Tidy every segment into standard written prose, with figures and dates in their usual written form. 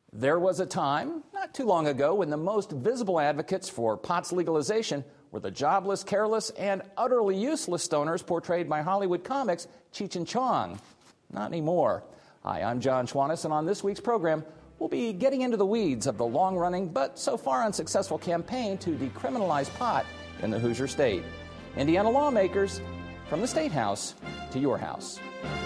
There was a time, not too long ago, when the most visible advocates for pot's legalization were the jobless, careless, and utterly useless stoners portrayed by Hollywood comics Cheech and Chong. Not anymore. Hi, I'm John Schwannis, and on this week's program, we'll be getting into the weeds of the long-running but so far unsuccessful campaign to decriminalize pot in the Hoosier State. Indiana lawmakers, from the State House to your house.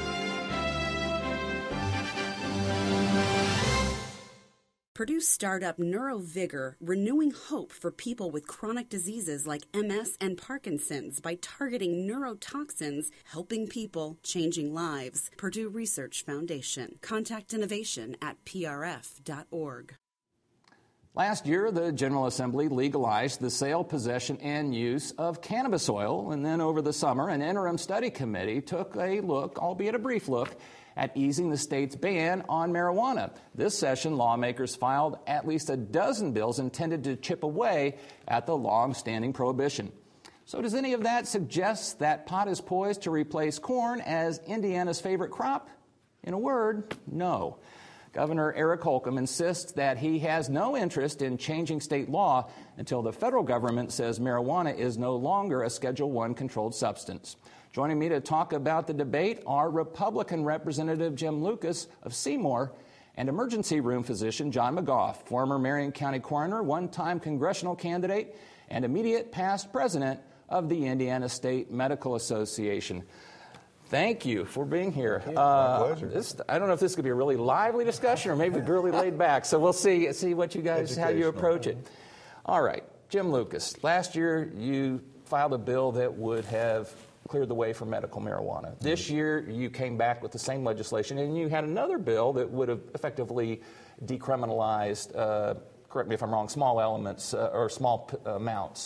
Purdue startup NeuroVigor, renewing hope for people with chronic diseases like MS and Parkinson's by targeting neurotoxins, helping people, changing lives. Purdue Research Foundation. Contact innovation at prf.org. Last year, the General Assembly legalized the sale, possession, and use of cannabis oil, and then over the summer, an interim study committee took a look, albeit a brief look, at easing the state's ban on marijuana. This session, lawmakers filed at least a dozen bills intended to chip away at the long-standing prohibition. So does any of that suggest that pot is poised to replace corn as Indiana's favorite crop? In a word, no. Governor Eric Holcomb insists that he has no interest in changing state law until the federal government says marijuana is no longer a Schedule I controlled substance. Joining me to talk about the debate are Republican Representative Jim Lucas of Seymour and emergency room physician John McGough, former Marion County coroner, one-time congressional candidate, and immediate past president of the Indiana State Medical Association. Thank you for being here. My pleasure. I don't know if this could be a really lively discussion or maybe really laid back, so we'll see what you guys, how you approach it. All right, Jim Lucas, last year you filed a bill that would have cleared the way for medical marijuana. This year you came back with the same legislation and you had another bill that would have effectively decriminalized, correct me if I'm wrong, small elements or small amounts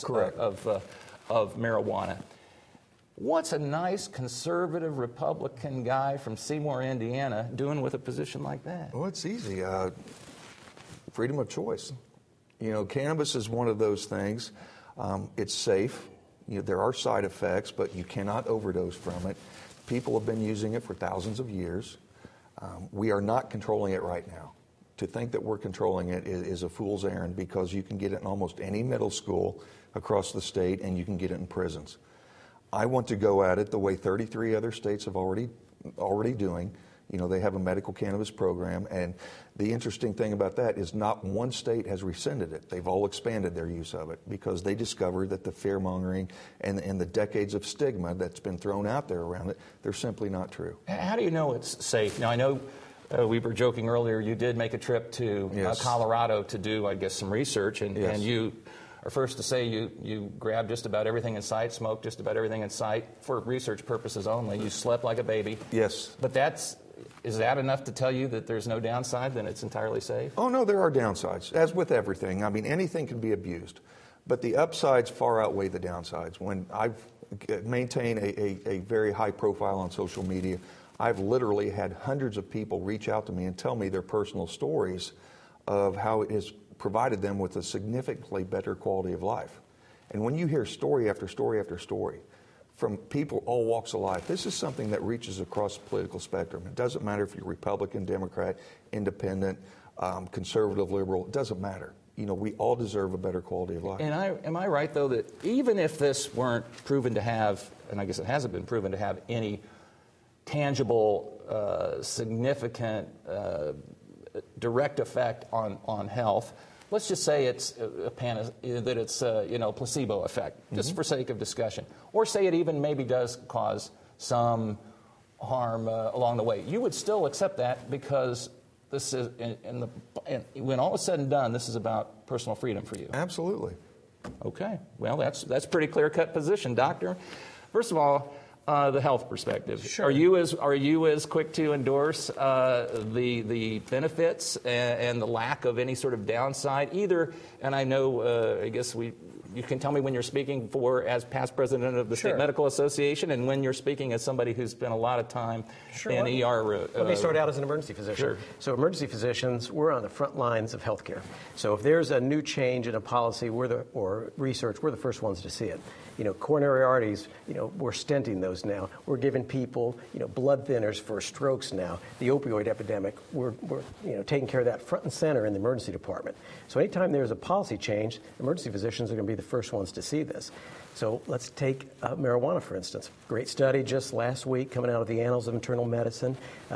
of marijuana. What's a nice conservative Republican guy from Seymour, Indiana, doing with a position like that? Well, it's easy. Freedom of choice. You know, cannabis is one of those things. It's safe. You know, there are side effects, but you cannot overdose from it. People have been using it for thousands of years. We are not controlling it right now. To think that we're controlling it is a fool's errand because you can get it in almost any middle school across the state and you can get it in prisons. I want to go at it the way 33 other states have already doing. You know, they have a medical cannabis program, and the interesting thing about that is not one state has rescinded it. They've all expanded their use of it because they discovered that the fear-mongering and the decades of stigma that's been thrown out there around it, they're simply not true. How do you know it's safe? Now, I know we were joking earlier, you did make a trip to Colorado to do, I guess, some research, and you are first to say you grabbed just about everything in sight, smoked just about everything in sight for research purposes only. You slept like a baby. Yes. But is that enough to tell you that there's no downside, then it's entirely safe? Oh, no, there are downsides, as with everything. I mean, anything can be abused. But the upsides far outweigh the downsides. When I've maintained a very high profile on social media, I've literally had hundreds of people reach out to me and tell me their personal stories of how it has provided them with a significantly better quality of life. And when you hear story after story after story from people all walks of life, this is something that reaches across the political spectrum. It doesn't matter if you're Republican, Democrat, Independent, conservative, liberal, it doesn't matter. You know, we all deserve a better quality of life. And am I right, though, that even if this weren't proven to have, and I guess it hasn't been proven to have any tangible, significant, direct effect on health, let's just say it's placebo effect, just for sake of discussion, or say it even maybe does cause some harm along the way. You would still accept that because this is, and when all is said and done, this is about personal freedom for you. Absolutely. Okay. Well, that's pretty clear-cut position, Doctor. First of all, the health perspective. Sure. Are you as quick to endorse the benefits and the lack of any sort of downside either? And I know, I guess you can tell me when you're speaking as past president of the State Medical Association and when you're speaking as somebody who's spent a lot of time in ER. Let me start out as an emergency physician. Sure. So emergency physicians, we're on the front lines of healthcare. So if there's a new change in a policy or research, we're the first ones to see it. Coronary arteries, we're stenting those now. We're giving people, blood thinners for strokes now. The opioid epidemic, we're taking care of that front and center in the emergency department. So anytime there's a policy change, emergency physicians are going to be the first ones to see this. So let's take marijuana, for instance. Great study just last week coming out of the Annals of Internal Medicine.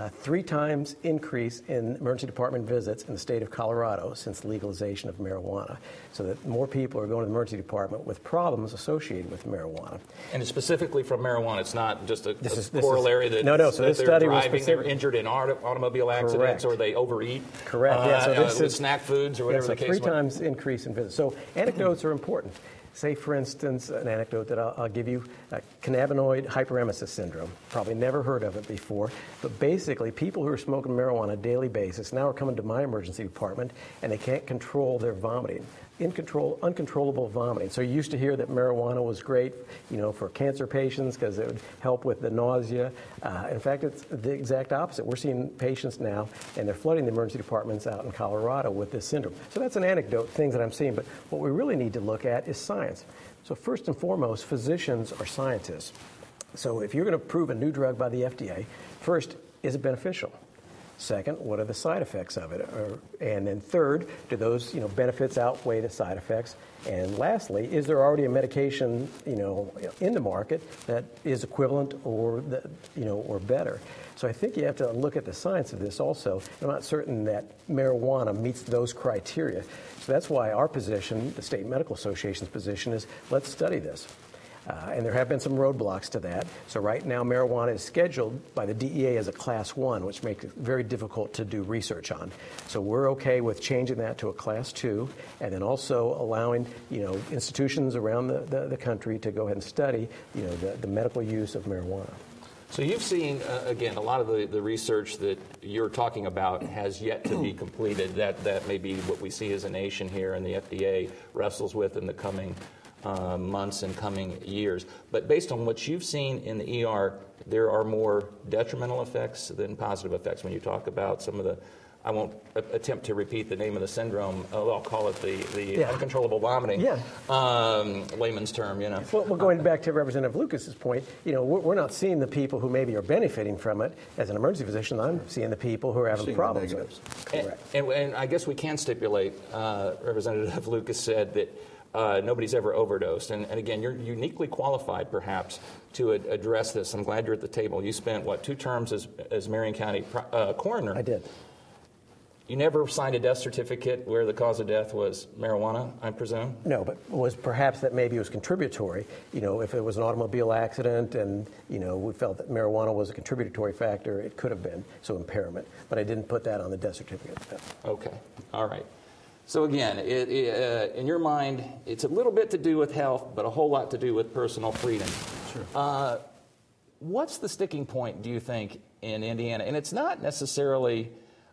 3 times increase in emergency department visits in the state of Colorado since legalization of marijuana. So that more people are going to the emergency department with problems associated with marijuana. And it's specifically from marijuana. It's not just a corollary that, so this they're study driving, was they're injured in automobile accidents, or they overeat. Correct. With snack foods or whatever the case. 3 times increase in visits. So anecdotes are important. Say, for instance, an anecdote that I'll give you, cannabinoid hyperemesis syndrome. Probably never heard of it before, but basically people who are smoking marijuana on a daily basis now are coming to my emergency department and they can't control their vomiting. Uncontrollable vomiting. So you used to hear that marijuana was great, for cancer patients because it would help with the nausea. In fact, it's the exact opposite. We're seeing patients now, and they're flooding the emergency departments out in Colorado with this syndrome. So that's an anecdote, things that I'm seeing. But what we really need to look at is science. So first and foremost, physicians are scientists. So if you're going to approve a new drug by the FDA, first, is it beneficial? Second, what are the side effects of it? And then third, do those benefits outweigh the side effects? And lastly, is there already a medication in the market that is equivalent or better? So I think you have to look at the science of this also. I'm not certain that marijuana meets those criteria. So that's why our position, the State Medical Association's position, is let's study this. And there have been some roadblocks to that. So right now, marijuana is scheduled by the DEA as a Class 1, which makes it very difficult to do research on. So we're okay with changing that to a Class 2, and then also allowing institutions around the country to go ahead and study the medical use of marijuana. So you've seen, again, a lot of the research that you're talking about has yet to be completed. That may be what we see as a nation here, and the FDA wrestles with in the coming months and coming years. But based on what you've seen in the ER, there are more detrimental effects than positive effects when you talk about some of the, I won't attempt to repeat the name of the syndrome, I'll call it the uncontrollable vomiting, layman's term, Well, going back to Representative Lucas's point, we're not seeing the people who maybe are benefiting from it. As an emergency physician, I'm seeing the people who are having problems with it. Correct. And I guess we can stipulate, Representative Lucas said that nobody's ever overdosed. And again, you're uniquely qualified, perhaps, to address this. I'm glad you're at the table. You spent, 2 terms as Marion County coroner? I did. You never signed a death certificate where the cause of death was marijuana, I presume? No, but was perhaps that maybe it was contributory. If it was an automobile accident and, we felt that marijuana was a contributory factor, it could have been, so impairment. But I didn't put that on the death certificate. Okay. All right. So again, in your mind, it's a little bit to do with health, but a whole lot to do with personal freedom. Sure. What's the sticking point, do you think, in Indiana? And it's not necessarily,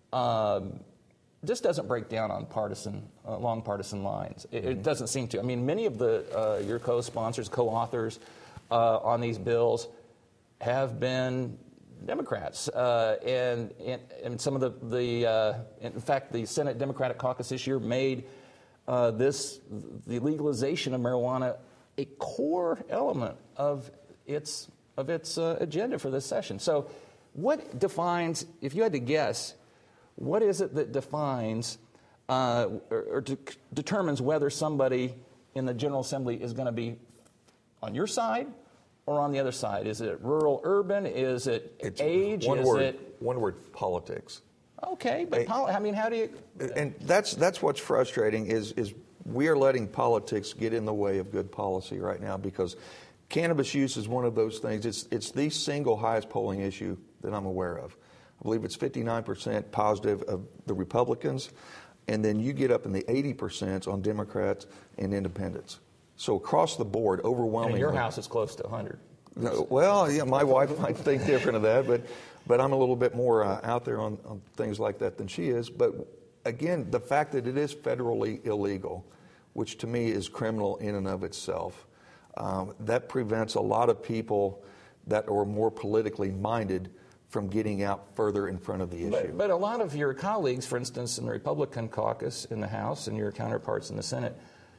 this doesn't break down on along partisan lines. It doesn't seem to. I mean, many of your co-sponsors, co-authors on these bills have been Democrats, and some of in fact, the Senate Democratic Caucus this year made the legalization of marijuana a core element of its agenda for this session. So, what defines, if you had to guess, what is it that defines or determines whether somebody in the General Assembly is going to be on your side or on the other side? Is it rural, urban? Is it age? One word, politics. Okay, but how do you? And that's what's frustrating is we are letting politics get in the way of good policy right now, because cannabis use is one of those things. It's the single highest polling issue that I'm aware of. I believe it's 59% positive of the Republicans, and then you get up in the 80% on Democrats and independents. So across the board, overwhelmingly. And in your house, it's close to 100. No, well, yeah, my wife might think different of that, but I'm a little bit more out there on things like that than she is. But again, the fact that it is federally illegal, which to me is criminal in and of itself, that prevents a lot of people that are more politically minded from getting out further in front of the issue. But a lot of your colleagues, for instance, in the Republican caucus in the House and your counterparts in the Senate,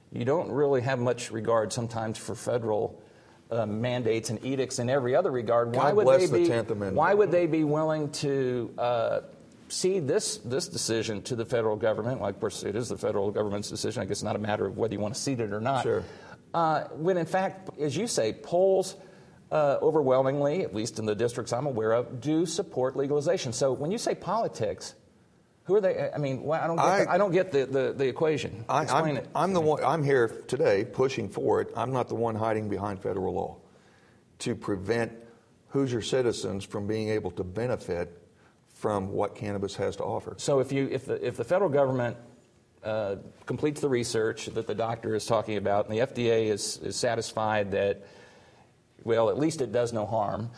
you don't really have much regard sometimes for federal mandates and edicts in every other regard. God bless the 10th Amendment. Why would they be willing to cede this decision to the federal government? Like, of course, it is the federal government's decision. I guess it's not a matter of whether you want to cede it or not. Sure. When, in fact, as you say, polls overwhelmingly, at least in the districts I'm aware of, do support legalization. So when you say politics, who are they? I mean, I don't get the equation. Explain it. I'm here today pushing for it. I'm not the one hiding behind federal law to prevent Hoosier citizens from being able to benefit from what cannabis has to offer. So if the federal government completes the research that the doctor is talking about, and the FDA is satisfied that, well, at least it does no harm,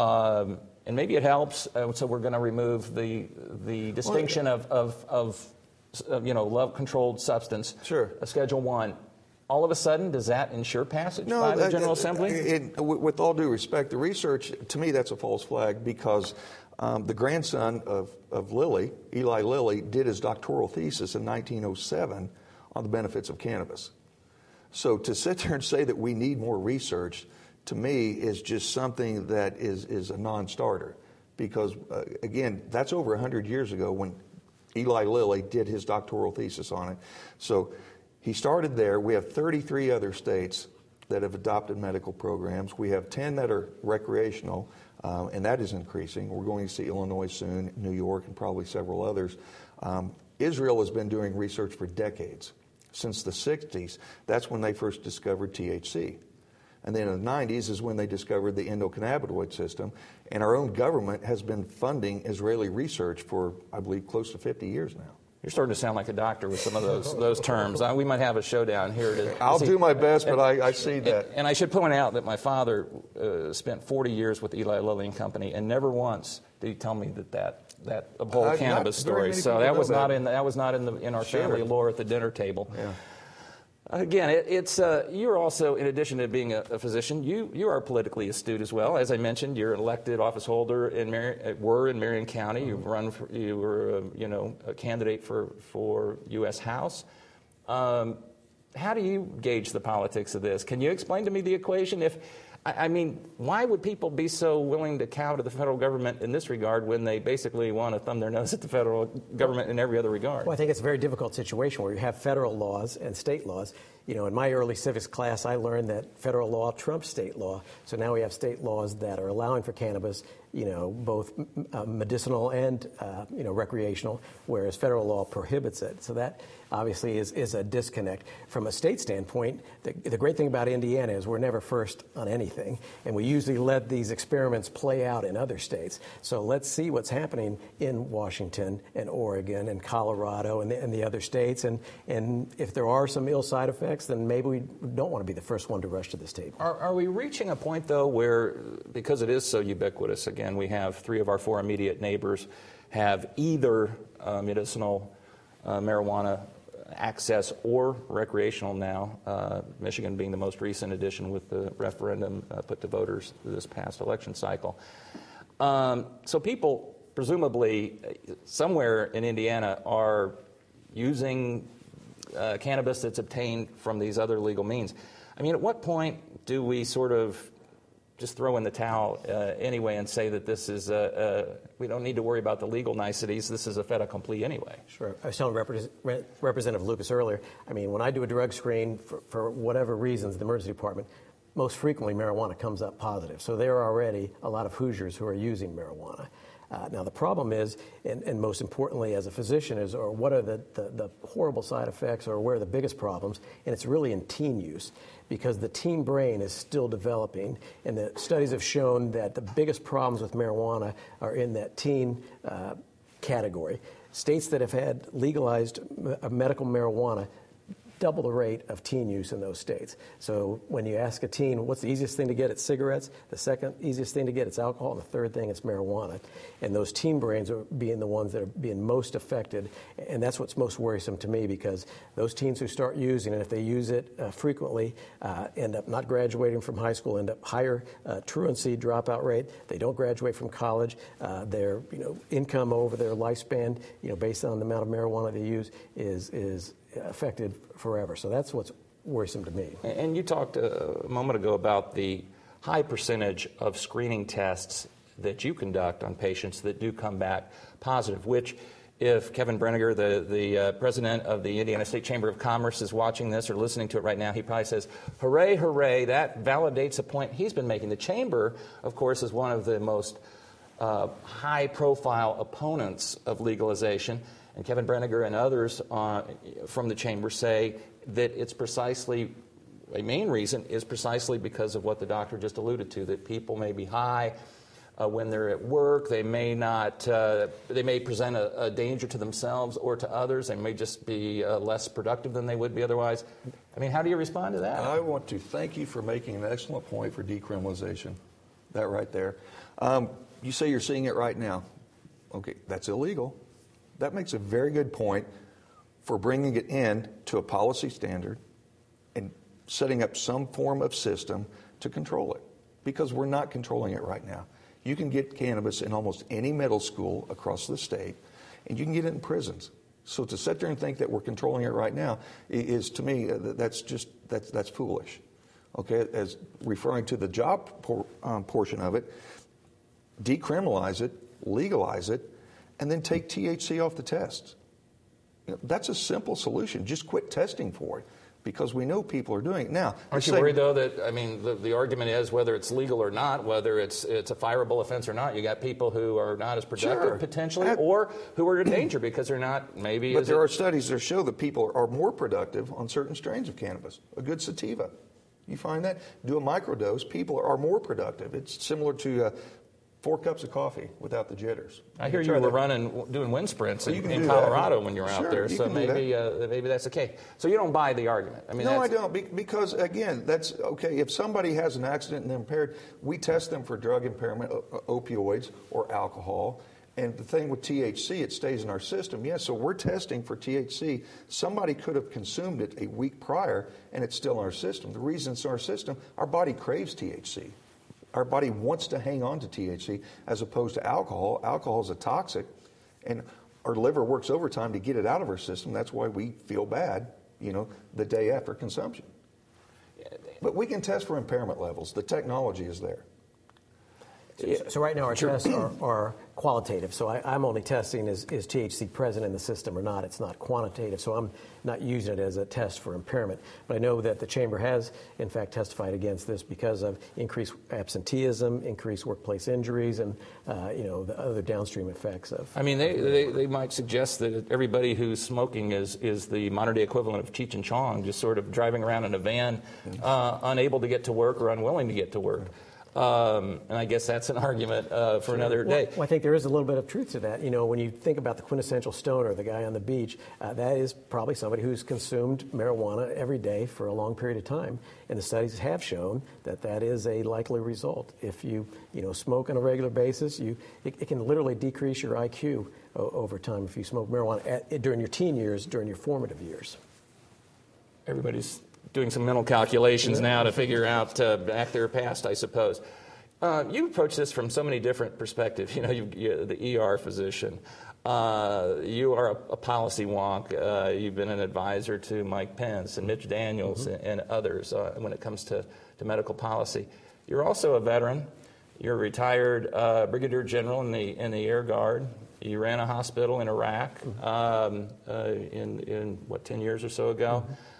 and maybe it helps, so we're going to remove the distinction of love-controlled substance, sure, Schedule 1. All of a sudden, does that ensure passage by the General Assembly? With all due respect, the research, to me, that's a false flag, because the grandson of Lilly, Eli Lilly, did his doctoral thesis in 1907 on the benefits of cannabis. So to sit there and say that we need more research, to me, is just something that is a non-starter. Because, again, that's over 100 years ago when Eli Lilly did his doctoral thesis on it. So he started there. We have 33 other states that have adopted medical programs. We have 10 that are recreational, and that is increasing. We're going to see Illinois soon, New York, and probably several others. Israel has been doing research for decades. Since the 60s, that's when they first discovered THC. And then in the 90s is when they discovered the endocannabinoid system. And our own government has been funding Israeli research for, I believe, close to 50 years now. You're starting to sound like a doctor with some of those terms. We might have a showdown here. I'll do my best, but I see that. And I should point out that my father spent 40 years with Eli Lilly and Company, and never once did he tell me that whole cannabis story. So that was not in our family lore at the dinner table. Yeah. Again, you're also, in addition to being a physician, you are politically astute as well. As I mentioned, you're an elected office holder in Marion County. Mm-hmm. You were a candidate for U.S. House. How do you gauge the politics of this? Can you explain to me the equation? Why would people be so willing to cow to the federal government in this regard when they basically want to thumb their nose at the federal government in every other regard? Well, I think it's a very difficult situation where you have federal laws and state laws. In my early civics class, I learned that federal law trumps state law. So now we have state laws that are allowing for cannabis, both medicinal and, recreational, whereas federal law prohibits it. So that obviously is a disconnect. From a state standpoint, the great thing about Indiana is we're never first on anything, and we usually let these experiments play out in other states. So let's see what's happening in Washington and Oregon and Colorado and the other states, and if there are some ill side effects, then maybe we don't want to be the first one to rush to this table. Are we reaching a point, though, where, because it is so ubiquitous, again, we have 3 of our 4 immediate neighbors have either medicinal marijuana access or recreational now, Michigan being the most recent addition with the referendum put to voters this past election cycle. So people, presumably, somewhere in Indiana are using cannabis that's obtained from these other legal means. At what point do we sort of just throw in the towel anyway and say that this is we don't need to worry about the legal niceties, this is a fait accompli anyway? Sure. I was telling Representative Lucas earlier, when I do a drug screen for whatever reasons in the emergency department, most frequently marijuana comes up positive. So there are already a lot of Hoosiers who are using marijuana. Now the problem is, and most importantly as a physician, or what are the horrible side effects, or where are the biggest problems, and it's really in teen use, because the teen brain is still developing, and the studies have shown that the biggest problems with marijuana are in that teen category. States that have had legalized medical marijuana double the rate of teen use in those states. So when you ask a teen, what's the easiest thing to get? It's cigarettes. The second easiest thing to get is alcohol. And the third thing is marijuana. And those teen brains are being the ones that are being most affected. And that's what's most worrisome to me, because those teens who start using it, if they use it frequently, end up not graduating from high school, end up higher truancy dropout rate. They don't graduate from college. Their income over their lifespan, based on the amount of marijuana they use, is affected forever. So that's what's worrisome to me. And you talked a moment ago about the high percentage of screening tests that you conduct on patients that do come back positive, which if Kevin Brinegar, the president of the Indiana State Chamber of Commerce, is watching this or listening to it right now, he probably says, hooray, hooray, that validates a point he's been making. The Chamber, of course, is one of the most high-profile opponents of legalization, and Kevin Brinegar and others from the Chamber say that it's precisely, a main reason is precisely because of what the doctor just alluded to, that people may be high when they're at work. They may not, they may present a danger to themselves or to others. They may just be less productive than they would be otherwise. I mean, how do you respond to that? I want to thank you for making an excellent point for decriminalization. That right there. You say you're seeing it right now. Okay, that's illegal. That makes a very good point for bringing it in to a policy standard and setting up some form of system to control it, because we're not controlling it right now. You can get cannabis in almost any middle school across the state, and you can get it in prisons. So to sit there and think that we're controlling it right now is, to me, that's foolish. Okay, as referring to the job portion of it, decriminalize it, legalize it, and then take THC off the tests. That's a simple solution. Just quit testing for it, because we know people are doing it. Now, aren't you worried, though, that, I mean, the argument is whether it's legal or not, whether it's a fireable offense or not, you got people who are not as productive, potentially, or who are in danger because they're not, maybe. But there are studies that show that people are more productive on certain strains of cannabis. A good sativa. You find that? Do a microdose, people are more productive. It's similar to 4 cups of coffee without the jitters. I hear you were doing wind sprints in Colorado when you were out there, so maybe that's the case. So you don't buy the argument. I mean, no, I don't, because again, that's okay. If somebody has an accident and they're impaired, we test them for drug impairment, opioids, or alcohol. And the thing with THC, it stays in our system. Yes, so we're testing for THC. Somebody could have consumed it a week prior, and it's still in our system. The reason it's in our system, our body craves THC. Our body wants to hang on to THC as opposed to alcohol. Alcohol is a toxic, and our liver works overtime to get it out of our system. That's why we feel bad, the day after consumption. But we can test for impairment levels. The technology is there. So right now our tests are qualitative. So I'm only testing is THC present in the system or not. It's not quantitative. So I'm not using it as a test for impairment. But I know that the Chamber has, in fact, testified against this because of increased absenteeism, increased workplace injuries, and the other downstream effects of. I mean, they might suggest that everybody who's smoking is the modern-day equivalent of Cheech and Chong, just sort of driving around in a van, unable to get to work or unwilling to get to work. And I guess that's an argument for another day. Well, I think there is a little bit of truth to that. When you think about the quintessential stoner, the guy on the beach, that is probably somebody who's consumed marijuana every day for a long period of time. And the studies have shown that that is a likely result. If you smoke on a regular basis, it can literally decrease your IQ over time if you smoke marijuana during your teen years, during your formative years. Everybody's doing some mental calculations now to figure out back their past, I suppose. You approach this from so many different perspectives. You're the ER physician. You are a policy wonk. You've been an advisor to Mike Pence and Mitch Daniels and others when it comes to medical policy. You're also a veteran. You're a retired brigadier general in the Air Guard. You ran a hospital in Iraq in 10 years or so ago.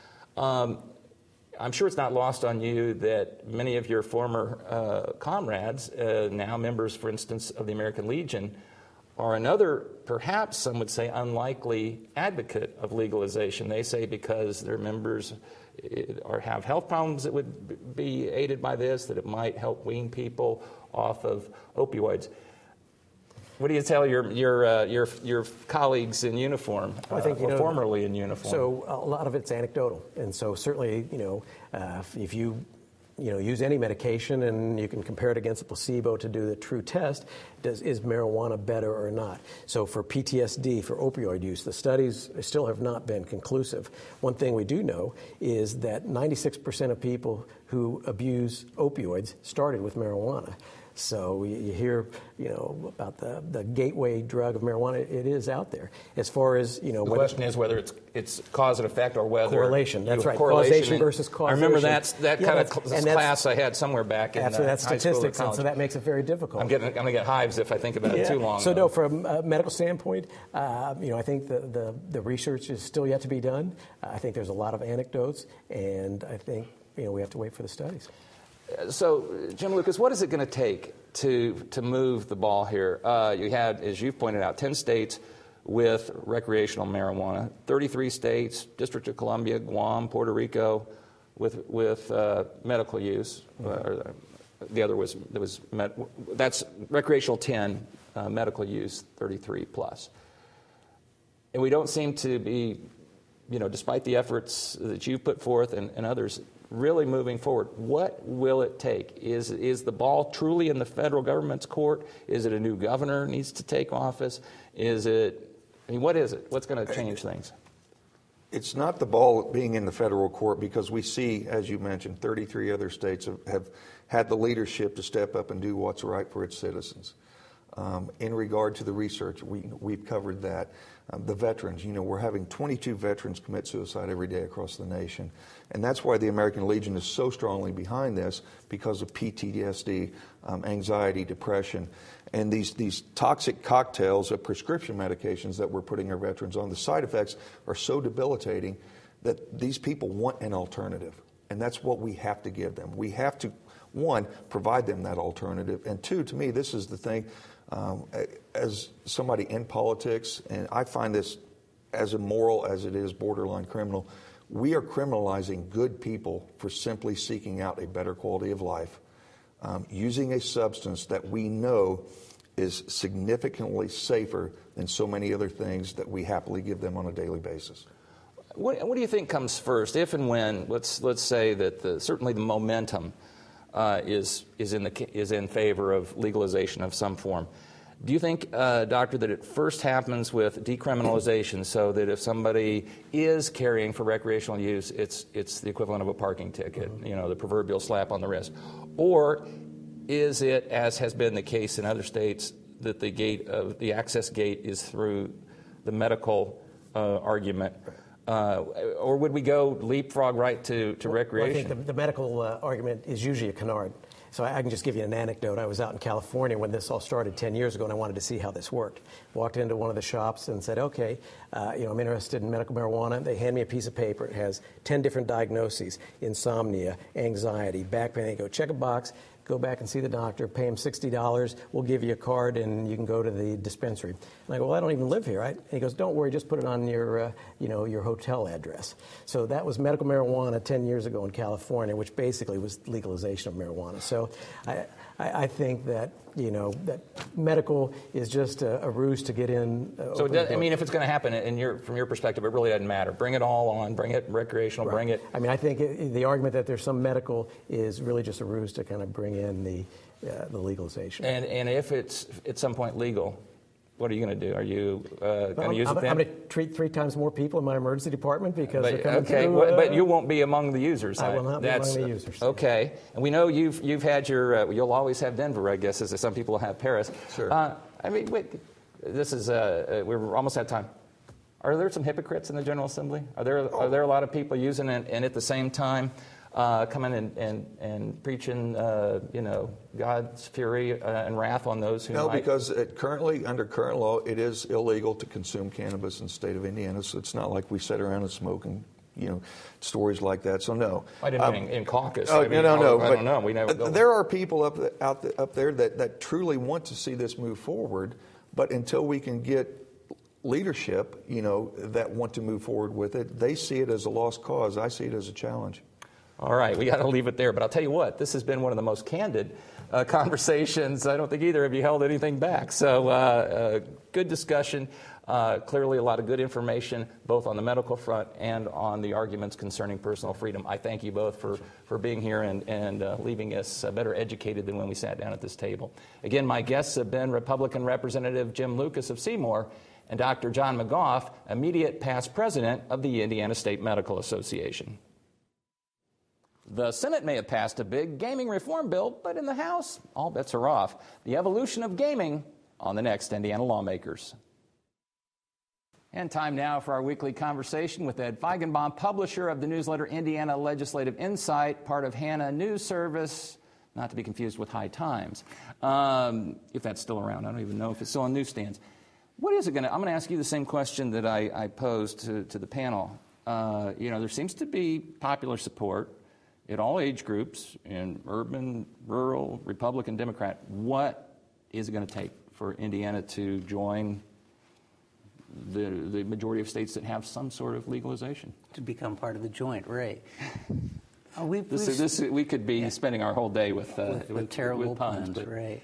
I'm sure it's not lost on you that many of your former comrades, now members, for instance, of the American Legion, are another, perhaps some would say, unlikely advocate of legalization. They say because their members have health problems that would be aided by this, that it might help wean people off of opioids. What do you tell your colleagues in uniform, I think, or formerly in uniform? So a lot of it's anecdotal, and so certainly, if you use any medication and you can compare it against a placebo to do the true test, is marijuana better or not? So for PTSD, for opioid use, the studies still have not been conclusive. One thing we do know is that 96% of people who abuse opioids started with marijuana. So you hear, about the gateway drug of marijuana. It is out there. As far as, the question is whether it's cause and effect or whether correlation. That's right. Correlation Causation versus causation. I remember that kind of class I had somewhere back in absolutely, that's high statistics, school or and so that makes it very difficult. I'm going to get hives if I think about it too long. So no, from a medical standpoint, I think the research is still yet to be done. I think there's a lot of anecdotes, and I think we have to wait for the studies. So, Jim Lucas, what is it going to take to move the ball here? You had, as you've pointed out, 10 states with recreational marijuana, 33 states, District of Columbia, Guam, Puerto Rico, with medical use. The other that's recreational 10, medical use 33 plus. And we don't seem to be, despite the efforts that you've put forth and others, really moving forward. What will it take? Is the ball truly in the federal government's court? Is it a new governor needs to take office? What is it? What's going to change things? It's not the ball being in the federal court, because we see, as you mentioned, 33 other states have had the leadership to step up and do what's right for its citizens. In regard to the research, we've covered that. The veterans, we're having 22 veterans commit suicide every day across the nation. And that's why the American Legion is so strongly behind this, because of PTSD, anxiety, depression, and these toxic cocktails of prescription medications that we're putting our veterans on. The side effects are so debilitating that these people want an alternative. And that's what we have to give them. We have to, one, provide them that alternative. And two, to me, this is the thing, as somebody in politics, and I find this as immoral as it is borderline criminal, we are criminalizing good people for simply seeking out a better quality of life, using a substance that we know is significantly safer than so many other things that we happily give them on a daily basis. What do you think comes first, if and when? Let's say that certainly the momentum is in favor of legalization of some form. Do you think, Doctor, that it first happens with decriminalization, so that if somebody is carrying for recreational use, it's the equivalent of a parking ticket, the proverbial slap on the wrist? Or is it, as has been the case in other states, that the access gate is through the medical argument? Or would we go leapfrog right to recreation? I think the medical argument is usually a canard. So I can just give you an anecdote. I was out in California when this all started 10 years ago, and I wanted to see how this worked. Walked into one of the shops and said, okay, I'm interested in medical marijuana. They hand me a piece of paper. It has 10 different diagnoses: insomnia, anxiety, back pain. They go, check a box, go back and see the doctor, pay him $60, we'll give you a card, and you can go to the dispensary. And I go, well, I don't even live here, right? And he goes, don't worry, just put it on your, your hotel address. So that was medical marijuana 10 years ago in California, which basically was legalization of marijuana. So I think that, that medical is just a ruse to get in. So, if it's going to happen, from your perspective, it really doesn't matter. Bring it all on, bring it recreational, bring it. I think the argument that there's some medical is really just a ruse to kind of bring in the legalization. And if it's at some point legal, what are you going to do? Are you going to use it then? I'm going to treat 3 times more people in my emergency department because they're coming through. But you won't be among the users. I will not be among the users. Okay. And we know you've had your, you'll always have Denver, I guess, as some people have Paris. Sure. This is, we're almost out of time. Are there some hypocrites in the General Assembly? Are there a lot of people using it and at the same time coming and preaching, God's fury and wrath on those who No, might? because under current law, it is illegal to consume cannabis in the state of Indiana. So it's not like we sit around and smoke and, stories like that. So no. I didn't mean in caucus. No. I don't know. We never go. There are people up there that truly want to see this move forward, but until we can get leadership, that want to move forward with it, they see it as a lost cause. I see it as a challenge. All right, we got to leave it there. But I'll tell you what, this has been one of the most candid conversations. I don't think either of you held anything back. So good discussion. Clearly a lot of good information, both on the medical front and on the arguments concerning personal freedom. I thank you both for being here and leaving us better educated than when we sat down at this table. Again, my guests have been Republican Representative Jim Lucas of Seymour and Dr. John McGough, immediate past president of the Indiana State Medical Association. The Senate may have passed a big gaming reform bill, but in the House, all bets are off. The evolution of gaming on the next Indiana Lawmakers. And time now for our weekly conversation with Ed Feigenbaum, publisher of the newsletter Indiana Legislative Insight, part of Hannah News Service, not to be confused with High Times. If that's still around, I don't even know if it's still on newsstands. What is it going to? I'm going to ask you the same question that I posed to the panel. There seems to be popular support at all age groups in urban, rural, Republican, Democrat. What is it going to take for Indiana to join the majority of states that have some sort of legalization? To become part of the joint, right. We could be spending our whole day with terrible puns, puns, right.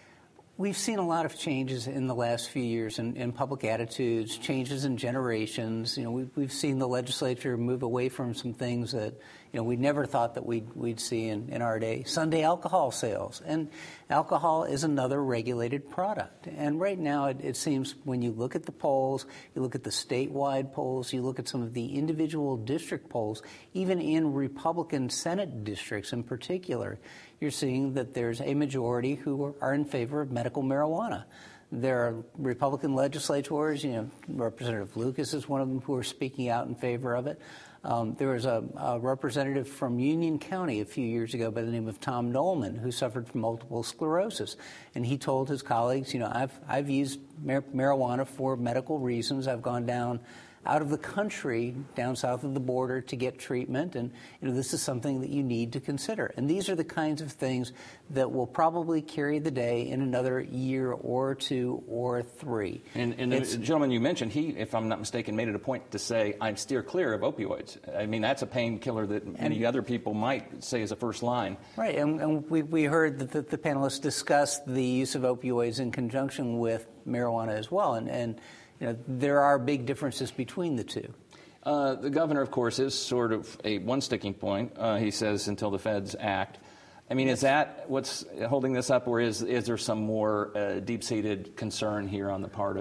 We've seen a lot of changes in the last few years in public attitudes, changes in generations. We've seen the legislature move away from some things that we never thought that we'd see in our day. Sunday alcohol sales, and alcohol is another regulated product. And right now, it seems when you look at the polls, you look at the statewide polls, you look at some of the individual district polls, even in Republican Senate districts in particular, you're seeing that there's a majority who are in favor of medical marijuana. There are Republican legislators, Representative Lucas is one of them who are speaking out in favor of it. There was a representative from Union County a few years ago by the name of Tom Nolman who suffered from multiple sclerosis. And he told his colleagues, I've used marijuana for medical reasons. I've gone down out of the country, down south of the border to get treatment, and this is something that you need to consider. And these are the kinds of things that will probably carry the day in another year or two or three. And the gentleman you mentioned, he, if I'm not mistaken, made it a point to say, I'd steer clear of opioids. I mean, that's a painkiller that many other people might say is a first line. Right, and we heard that the panelists discussed the use of opioids in conjunction with marijuana as well, and there are big differences between the two. The governor, of course, is sort of one sticking point. He says until the feds act. I mean, is that what's holding this up, or is there some more deep-seated concern here on the part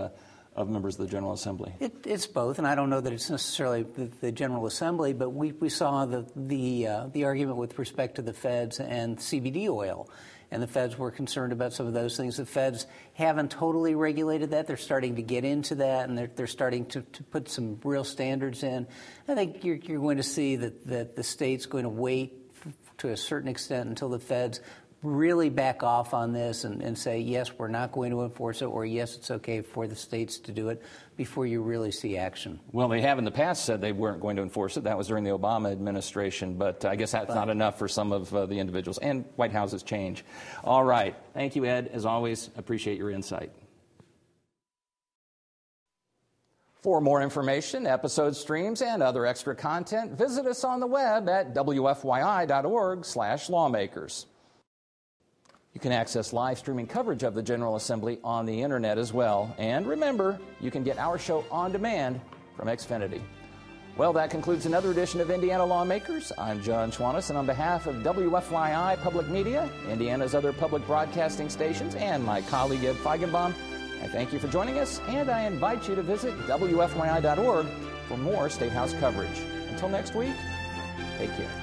of members of the General Assembly? It's both, and I don't know that it's necessarily the General Assembly, but we saw the argument with respect to the feds and CBD oil. And the feds were concerned about some of those things. The feds haven't totally regulated that. They're starting to get into that, and they're starting to put some real standards in. I think you're going to see that the state's going to wait to a certain extent until the feds really back off on this and say, yes, we're not going to enforce it, or yes, it's okay for the states to do it before you really see action. Well, they have in the past said they weren't going to enforce it. That was during the Obama administration, but I guess that's not enough for some of the individuals. And White Houses change. All right. Thank you, Ed. As always, appreciate your insight. For more information, episode streams, and other extra content, visit us on the web at wfyi.org/lawmakers. You can access live streaming coverage of the General Assembly on the internet as well. And remember, you can get our show on demand from Xfinity. Well, that concludes another edition of Indiana Lawmakers. I'm John Schwannis, and on behalf of WFYI Public Media, Indiana's other public broadcasting stations, and my colleague Ed Feigenbaum, I thank you for joining us, and I invite you to visit WFYI.org for more State House coverage. Until next week, take care.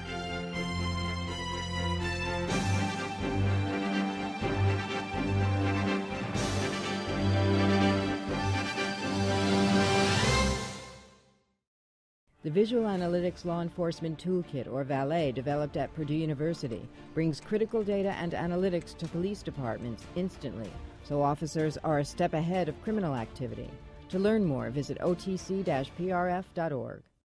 The Visual Analytics Law Enforcement Toolkit, or VALET, developed at Purdue University, brings critical data and analytics to police departments instantly, so officers are a step ahead of criminal activity. To learn more, visit otc-prf.org.